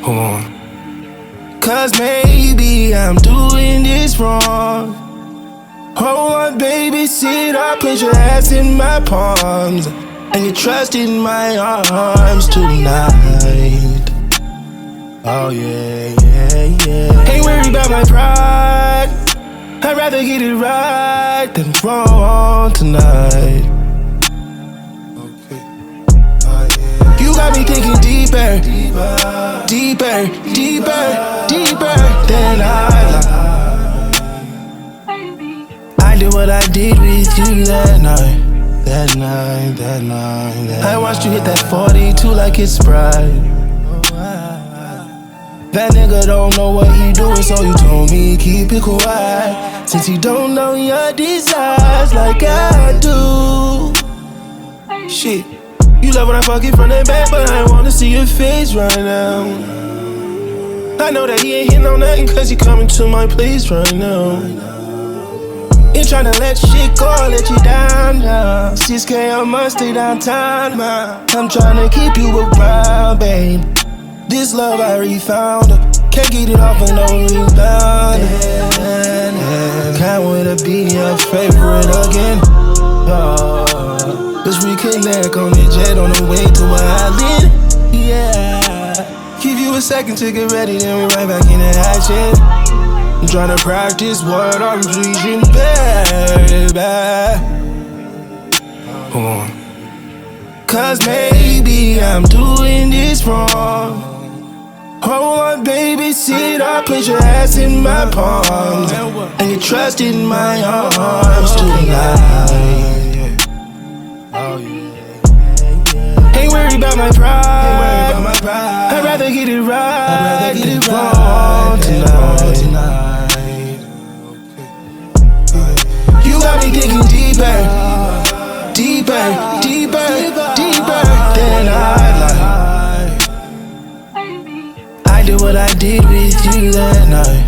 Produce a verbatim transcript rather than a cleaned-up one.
Hold on. Cause maybe I'm doing this wrong. Hold on, baby, sit up, put your ass in my palms, and you trust in my arms tonight. Oh yeah, yeah, yeah. Ain't worried about my pride, I'd rather get it right than wrong tonight. Okay. Oh, yeah. You got me thinking deeper, deeper, deeper, deeper, deeper than I like. I did what I did with you that night, that night, that night. That I watched you hit that forty-two like it's Sprite. That nigga don't know what he doing, so he told me keep it quiet, since he don't know your desires like I do. Shit, you love when I fuck it from the back, but I wanna see your face right now. I know that he ain't hitting on nothing, cause he coming to my place right now. Ain't tryna let shit go, let you down now. six K a month, stay downtown, man. I'm tryna keep you around, babe. This love I refound, can't get it off of no rebound. Can't wait to be your favorite again. Oh, let's reconnect on the jet on the way to where I live. Yeah, give you a second to get ready, then we right back in the action. I'm tryna practice what I'm preaching, baby. Hold on. Cause maybe I'm doing this wrong. Hold on, baby, sit up, put your ass in my palms, and you trust in my arms tonight. Ain't worried about my pride, I'd rather get it right than wrong tonight. You got me thinking deeper, deeper, deeper, deeper than I like. I did what I did with you that night.